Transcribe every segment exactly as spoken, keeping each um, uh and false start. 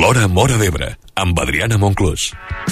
L'Hora Móra d'Ebre, amb Adriana Monclús.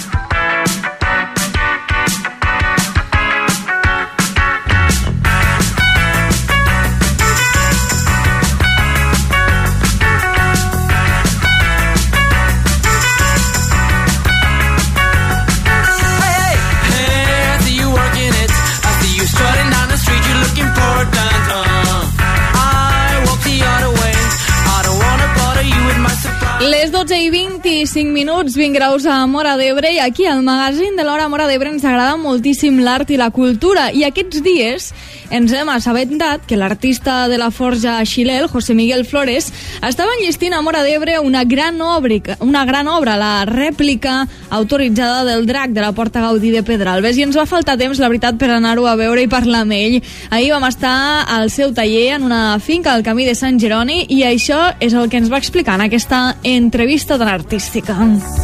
Les dotze i vint-i-cinc minuts, vint graus a Móra d'Ebre, i aquí al magazín de l'Hora Móra d'Ebre ens agrada moltíssim l'art i la cultura, i aquests dies ens hem assabentat que l'artista de la forja xilè, José Miguel Flores, estava enllestint a Móra d'Ebre una gran obra, una gran obra, la rèplica autoritzada del drac de la Porta Gaudí de Pedralbes, i ens va faltar temps, la veritat, per anar-ho a veure i parlar amb ell. Ahir vam estar al seu taller en una finca al camí de Sant Jeroni, i això és el que ens va explicar en aquesta entrevista de l'artística.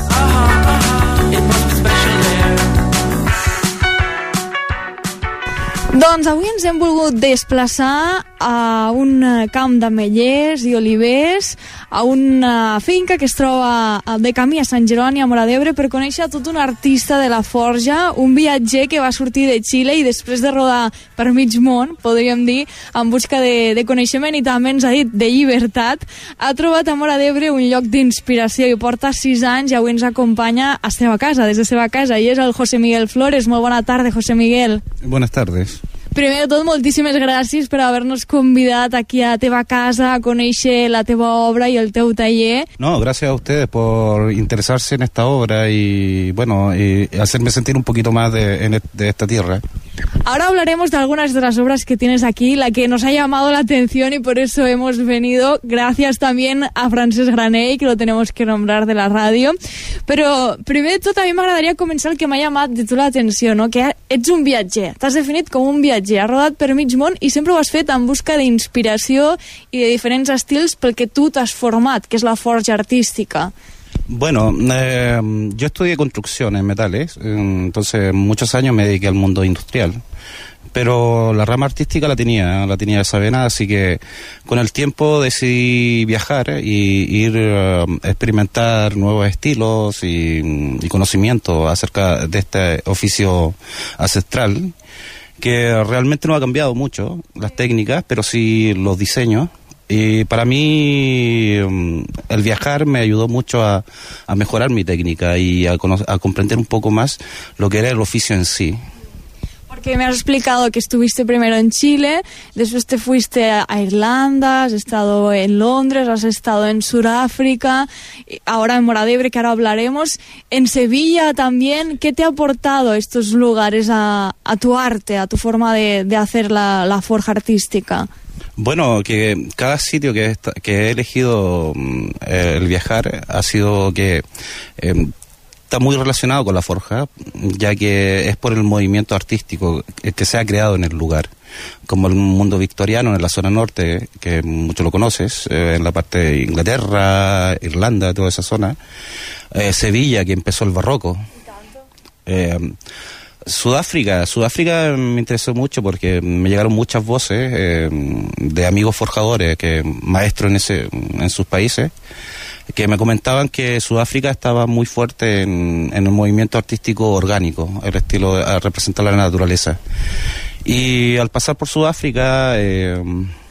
Doncs avui ens hem volgut desplaçar a un camp d'ametllers i olivers, a una finca que es troba de camí a Sant Jeroni, a Móra d'Ebre, per conèixer tot un artista de la forja, un viatger que va sortir de Xile i després de rodar per mig món, podríem dir, en busca de, de coneixement i també ens ha dit de llibertat, ha trobat a Móra d'Ebre un lloc d'inspiració i porta sis anys i avui ens acompanya a seva casa, des de seva casa, i és el José Miguel Flores. Molt bona tarda, José Miguel. Buenas tardes. Primer de tot, moltíssimes gràcies per haver-nos convidat aquí a la teva casa a conèixer la teva obra y el teu taller. No, gracias a ustedes por interesarse en esta obra y, bueno, y hacerme sentir un poquito más de, en, de esta tierra. Ahora hablaremos de algunas de las obras que tienes aquí, la que nos ha llamado la atención y por eso hemos venido. Gracias también a Francesc Granell, que lo tenemos que nombrar de la ràdio. Però primer de tot a mi m'agradaria començar el que m'ha llamat de tu l'atenció, no? Que ets un viatger, t'has definit com un viatger, has rodat per mig món i sempre ho has fet en busca d'inspiració i de diferents estils pel que tu t'has format, que és la forja artística. Bueno, eh, yo estudié construcción en metales, entonces muchos años me dediqué al mundo industrial, pero la rama artística la tenía, la tenía desavenada, así que con el tiempo decidí viajar y ir a experimentar nuevos estilos y, y conocimiento acerca de este oficio ancestral, que realmente no ha cambiado mucho las técnicas, pero sí los diseños. Y para mí el viajar me ayudó mucho a, a mejorar mi técnica y a, a comprender un poco más lo que era el oficio en sí. Porque me has explicado que estuviste primero en Chile, después te fuiste a Irlanda, has estado en Londres, has estado en Sudáfrica, ahora en Móra d'Ebre, que ahora hablaremos, en Sevilla también. ¿Qué te ha aportado estos lugares a, a tu arte, a tu forma de, de hacer la, la forja artística? Bueno, que cada sitio que, est- que he elegido eh, el viajar ha sido que eh, está muy relacionado con la forja, ya que es por el movimiento artístico que se ha creado en el lugar, como el mundo victoriano en la zona norte, que mucho lo conoces, eh, en la parte de Inglaterra, Irlanda, toda esa zona, eh, Sevilla, que empezó el barroco. Eh, Sudáfrica, Sudáfrica me interesó mucho porque me llegaron muchas voces eh, de amigos forjadores, que maestros en ese, en sus países, que me comentaban que Sudáfrica estaba muy fuerte en, en un movimiento artístico orgánico, el estilo a representar la naturaleza. Y al pasar por Sudáfrica eh,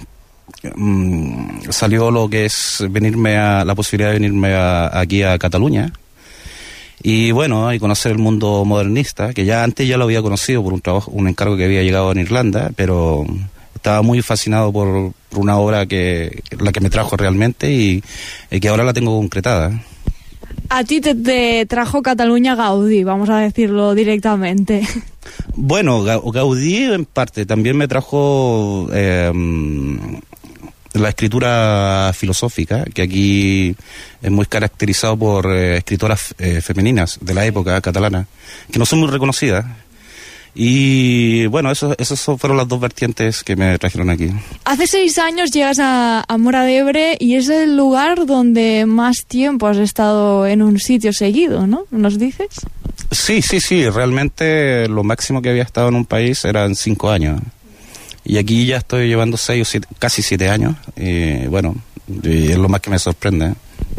mm, salió lo que es venirme a la posibilidad de venirme a, aquí a Cataluña. Y bueno, y conocer el mundo modernista, que ya antes ya lo había conocido por un trabajo, un encargo que había llegado en Irlanda, pero estaba muy fascinado por, por una obra que la que me trajo realmente y, y que ahora la tengo concretada. A ti te, te trajo Cataluña Gaudí, vamos a decirlo directamente. Bueno, Gaudí en parte, también me trajo eh, la escritura filosófica, que aquí es muy caracterizado por eh, escritoras eh, femeninas de la época catalana, que no son muy reconocidas. Y bueno, eso, esas fueron las dos vertientes que me trajeron aquí. Hace seis años llegas a, a Móra d'Ebre y es el lugar donde más tiempo has estado en un sitio seguido, ¿no? ¿Nos dices? Sí, sí, sí. Realmente lo máximo que había estado en un país eran cinco años. Y aquí ya estoy llevando seis o siete, casi siete años. Y bueno, y es lo más que me sorprende.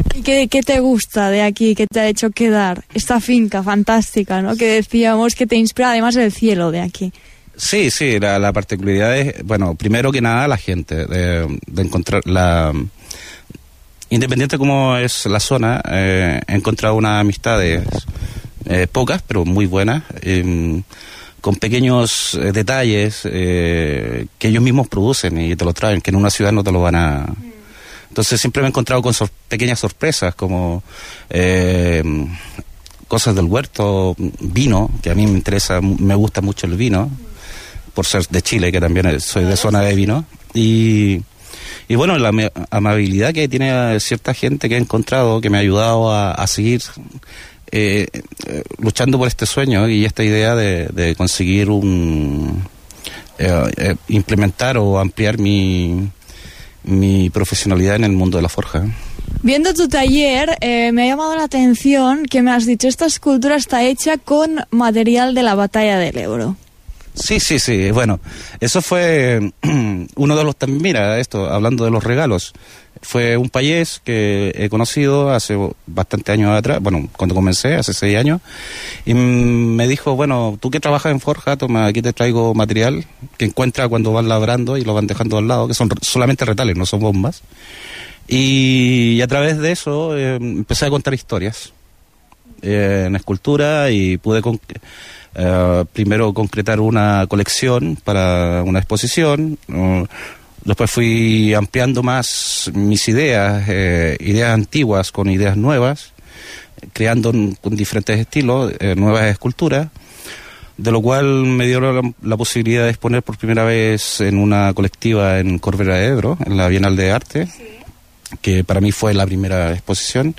¿Y qué, qué te gusta de aquí, qué te ha hecho quedar? Esta finca fantástica, ¿no? Que decíamos que te inspira además el cielo de aquí. Sí, sí, la, la particularidad es, bueno, primero que nada la gente, de, de encontrar la... Independiente como es la zona, eh, he encontrado unas amistades eh, pocas, pero muy buenas, eh, con pequeños eh, detalles eh, que ellos mismos producen y te lo traen, que en una ciudad no te lo van a... Entonces siempre me he encontrado con sor- pequeñas sorpresas, como eh, cosas del huerto, vino, que a mí me interesa, me gusta mucho el vino, por ser de Chile, que también soy de zona de vino, y, y bueno, la me- amabilidad que tiene cierta gente que he encontrado, que me ha ayudado a, a seguir eh, eh, luchando por este sueño y esta idea de, de conseguir un... Eh, eh, implementar o ampliar mi... mi profesionalidad en el mundo de la forja. Viendo tu taller, eh, me ha llamado la atención que me has dicho, esta escultura está hecha con material de la batalla del Ebro. Sí, sí, sí, bueno, eso fue uno de los también, mira, esto, hablando de los regalos, fue un payés que he conocido hace bastante años atrás, bueno, cuando comencé, hace seis años, y me dijo, bueno, tú que trabajas en forja, toma, aquí te traigo material que encuentra cuando van labrando y lo van dejando al lado, que son solamente retales, no son bombas, y, y a través de eso eh, empecé a contar historias eh, en escultura y pude... Con, Uh, primero concretar una colección para una exposición, uh, después fui ampliando más mis ideas, eh, ideas antiguas con ideas nuevas, creando con diferentes estilos, eh, nuevas esculturas, de lo cual me dio la, la posibilidad de exponer por primera vez en una colectiva en Corbera de Ebro, en la Bienal de Arte, sí, que para mí fue la primera exposición,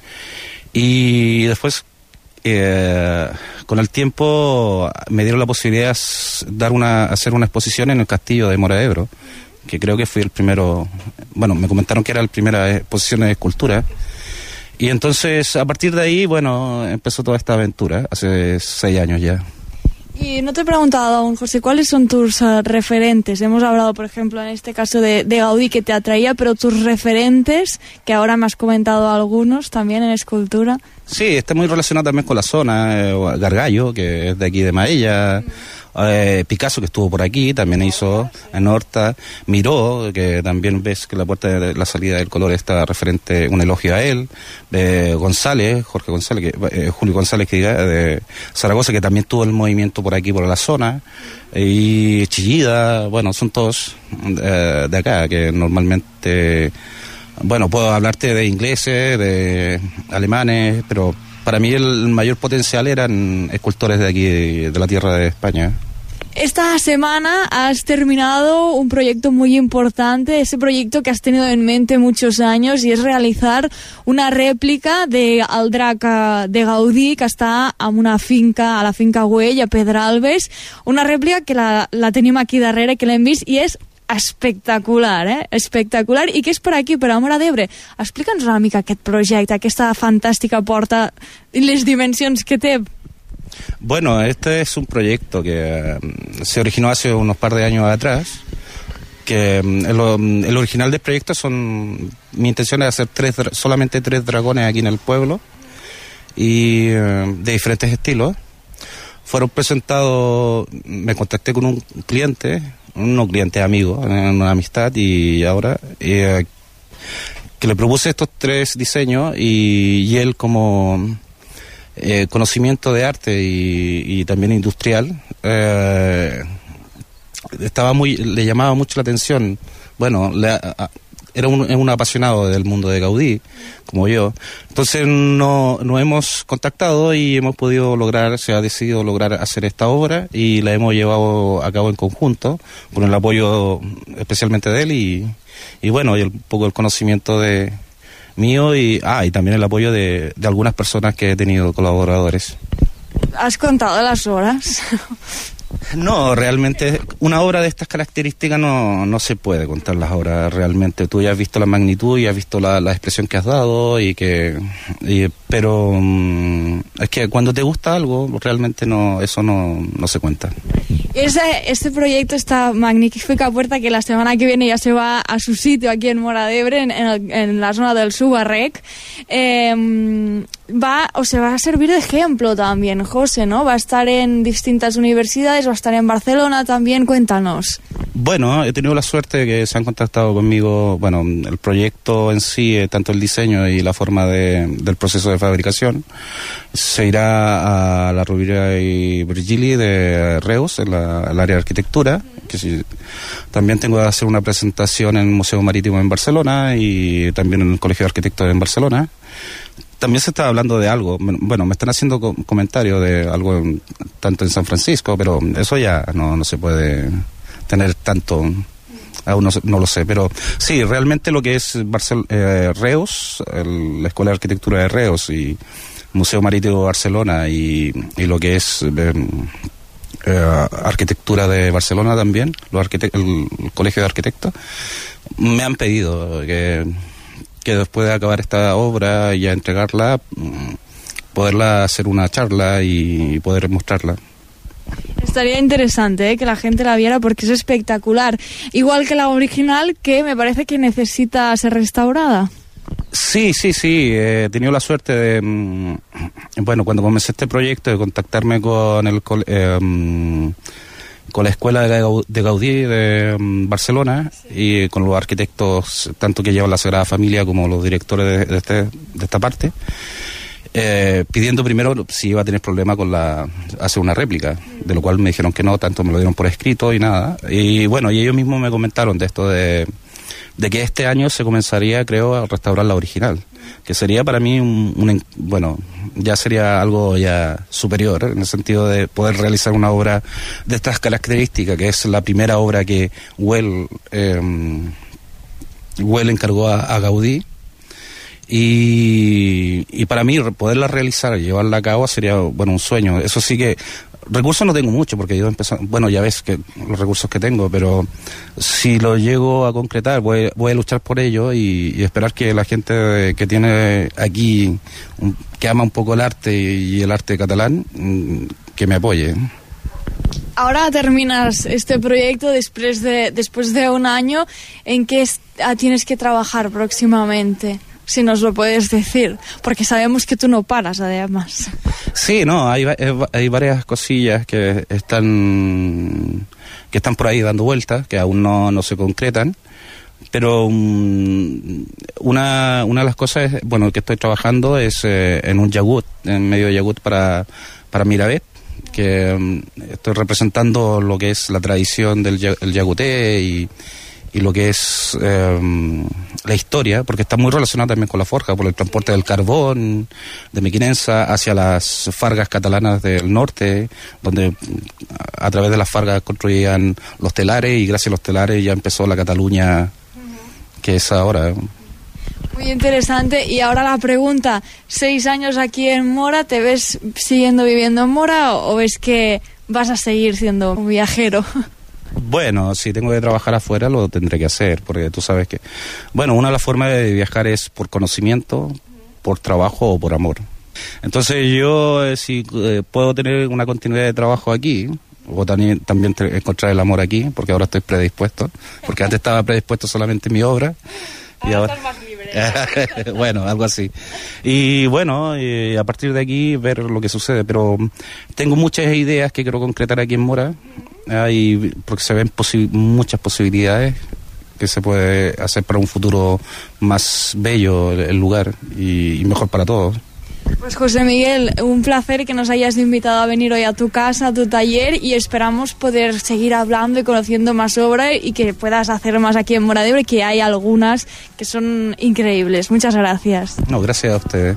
y después Eh, con el tiempo me dieron la posibilidad de dar una, hacer una exposición en el castillo de Mora de Ebro, que creo que fui el primero, bueno, me comentaron que era la primera exposición de escultura, y entonces a partir de ahí, bueno, empezó toda esta aventura, hace seis años ya. Y no te he preguntado aún, José, ¿cuáles son tus uh, referentes? Hemos hablado, por ejemplo, en este caso de, de Gaudí, que te atraía, pero tus referentes, que ahora me has comentado algunos también en escultura. Sí, está muy relacionado también con la zona, eh, Gargallo, que es de aquí de Maella, eh, Picasso, que estuvo por aquí, también hizo en Horta, Miró, que también ves que la puerta de la salida del color está referente, un elogio a él, eh, González, Jorge González, que, eh, Julio González, que de Zaragoza, que también tuvo el movimiento por aquí, por la zona, y Chillida, bueno, son todos eh, de acá, que normalmente... Bueno, puedo hablarte de ingleses, de alemanes, pero para mí el mayor potencial eran escultores de aquí, de, de la tierra de España. Esta semana has terminado un proyecto muy importante, ese proyecto que has tenido en mente muchos años, y es realizar una rèplica de el drac de Gaudí que està en una finca, a la finca Güell, a Pedralbes, una rèplica que la, la tenim aquí darrere, que l'hem vist, i és espectacular, eh? Espectacular. I què és per aquí, per a Móra d'Ebre? Explica'ns una mica aquest projecte, aquesta fantàstica porta i les dimensions que té. Bueno, este es un proyecto que um, se originó hace unos par de años atrás, que um, el, el original del proyecto son, mi intención es hacer tres, solamente tres dragones aquí en el pueblo, y uh, de diferentes estilos. Fueron presentados, me contacté con un cliente, un cliente amigo, una amistad, y ahora eh, que le propuse estos tres diseños, y, y él como eh, conocimiento de arte y, y también industrial, eh, estaba muy, le llamaba mucho la atención. Bueno, le, a, era un, un apasionado del mundo de Gaudí, como yo. Entonces no, nos hemos contactado y hemos podido lograr, se ha decidido lograr hacer esta obra, y la hemos llevado a cabo en conjunto, con el apoyo especialmente de él, y, y bueno, y un poco el conocimiento de mío, y, ah, y también el apoyo de, de algunas personas que he tenido colaboradores. ¿Has contado las horas? No, realmente una obra de estas características no, no se puede contar las horas realmente. Tú ya has visto la magnitud y has visto la, la expresión que has dado, y que y, pero um, es que cuando te gusta algo realmente no, eso no, no se cuenta. Ese, este proyecto, esta magnífica puerta que la semana que viene ya se va a su sitio aquí en Móra d'Ebre, en, en, el, en la zona del Subarrec, eh, va o se va a servir de ejemplo también, José, ¿no? Va a estar en distintas universidades, va a estar en Barcelona también, cuéntanos. Bueno, he tenido la suerte de que se han contactado conmigo, bueno, el proyecto en sí, eh, tanto el diseño y la forma de, del proceso de fabricación, se irá a la Rovira i Virgili de Reus, en la, el área de arquitectura, que sí, también tengo que hacer una presentación en el Museo Marítimo en Barcelona y también en el Colegio de Arquitectos en Barcelona. También se está hablando de algo, bueno, me están haciendo co- comentarios de algo en, tanto en San Francisco, pero eso ya no, no se puede tener tanto, aún no, no lo sé, pero sí, realmente lo que es Barcel- eh, Reus, el, la Escuela de Arquitectura de Reus y Museo Marítimo de Barcelona y, y lo que es eh, eh, Arquitectura de Barcelona también, los arquitect- el, el Colegio de Arquitectos, me han pedido que... que después de acabar esta obra y a entregarla, poderla hacer una charla y poder mostrarla. Estaría interesante, ¿eh?, que la gente la viera porque es espectacular. Igual que la original, que me parece que necesita ser restaurada. Sí, sí, sí. He tenido la suerte de, bueno, cuando comencé este proyecto, de contactarme con el eh, con la Escuela de Gaudí de Barcelona, sí, y con los arquitectos, tanto que llevan la Sagrada Familia como los directores de, de, este, de esta parte, eh, pidiendo primero si iba a tener problema con la hacer una réplica, de lo cual me dijeron que no, tanto me lo dieron por escrito y nada. Y bueno, y ellos mismos me comentaron de esto de, de que este año se comenzaría, creo, a restaurar la original, que sería para mí un, un bueno, ya sería algo ya superior, ¿eh?, en el sentido de poder realizar una obra de estas características, que es la primera obra que Güell eh, Güell encargó a, a Gaudí, y, y para mí poderla realizar y llevarla a cabo sería, bueno, un sueño. Eso sí que recursos no tengo mucho, porque yo empecé, bueno, ya ves que los recursos que tengo, pero si lo llego a concretar, voy, voy a luchar por ello y, y esperar que la gente que tiene aquí, un, que ama un poco el arte y el arte catalán, que me apoye. Ahora terminas este proyecto después de, después de un año. ¿En qué es, tienes que trabajar próximamente? Si nos lo puedes decir, porque sabemos que tú no paras, además. Sí, no, hay, hay varias cosillas que están que están por ahí dando vueltas, que aún no, no se concretan, pero um, una, una de las cosas, es, bueno, que estoy trabajando es eh, en un yagut, en medio de yagut para, para Miravet, que um, estoy representando lo que es la tradición del el yaguté y y lo que es eh, la historia, porque está muy relacionada también con la forja, por el transporte del carbón de Mequinensa hacia las fargas catalanas del norte, donde a través de las fargas construían los telares, y gracias a los telares ya empezó la Cataluña que es ahora. Muy interesante. Y ahora la pregunta, seis años aquí en Mora, ¿te ves siguiendo viviendo en Mora o ves que vas a seguir siendo un viajero? Bueno, si tengo que trabajar afuera lo tendré que hacer, porque tú sabes que, bueno, una de las formas de viajar es por conocimiento, por trabajo o por amor. Entonces yo, eh, si eh, puedo tener una continuidad de trabajo aquí, o también, también te, encontrar el amor aquí, porque ahora estoy predispuesto, porque antes estaba predispuesto solamente en mi obra. Y ahora estás más libre. Bueno, algo así. Y bueno, y a partir de aquí ver lo que sucede, pero tengo muchas ideas que quiero concretar aquí en Mora. Hay, porque se ven posi- muchas posibilidades que se puede hacer para un futuro más bello el, el lugar y, y mejor para todos. Pues José Miguel, un placer que nos hayas invitado a venir hoy a tu casa, a tu taller, y esperamos poder seguir hablando y conociendo más obra y que puedas hacer más aquí en Móra d'Ebre, que hay algunas que son increíbles. Muchas gracias. No, gracias a ustedes.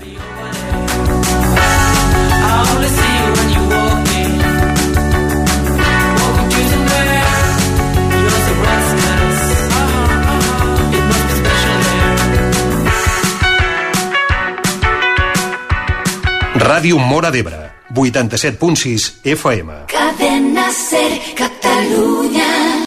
Ràdio Móra d'Ebre, vuitanta-set punt sis F M. Cadena Ser, Catalunya.